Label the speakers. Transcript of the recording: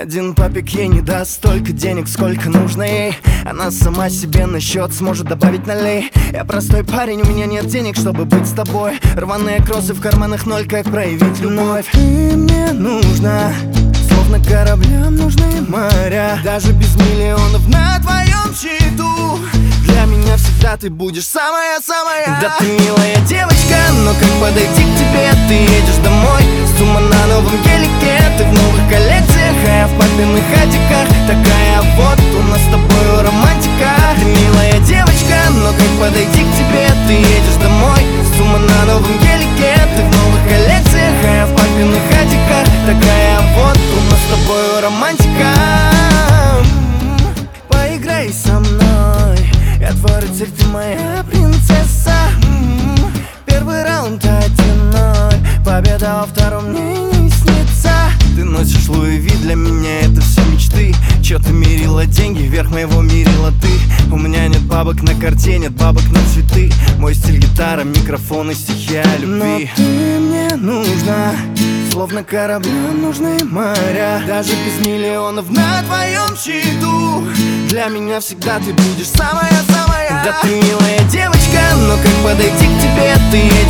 Speaker 1: Один папик ей не даст столько денег, сколько нужно ей. Она сама себе на счет сможет добавить налей. Я простой парень, у меня нет денег, чтобы быть с тобой. Рваные кроссы в карманах ноль, как проявить любовь. Ты мне нужна, словно кораблям нужны моря. Даже без миллионов на твоем счету для меня всегда ты будешь самая-самая. Да ты милая девочка, но как подойти к тебе? Ты едешь домой, сумма на новом гелике. Ты в новых коллекциях, а я в папиных адиках. Такая вот у нас с тобой романтика. Ты милая девочка, но как подойти к тебе? Ты едешь домой, сумма на новом гелике. Ты в новых коллекциях, а я в папиных адиках. Такая вот у нас с тобой романтика. Поиграй со мной, я твой рыцарь, ты моя принцесса. Первый раунд 1-0, победа во втором мне не снится. Ты носишь Луи Ви, для меня это все мечты. Чё ты мерила деньги, вверх моего мерила ты. У меня нет бабок на карте, нет бабок на цветы. Мой стиль гитара, микрофон и стихи о любви. Но ты мне нужна, словно кораблям нужны моря. Даже без миллионов на твоем счету для меня всегда ты будешь самая-самая. Да ты милая девочка, но как подойти к тебе? Ты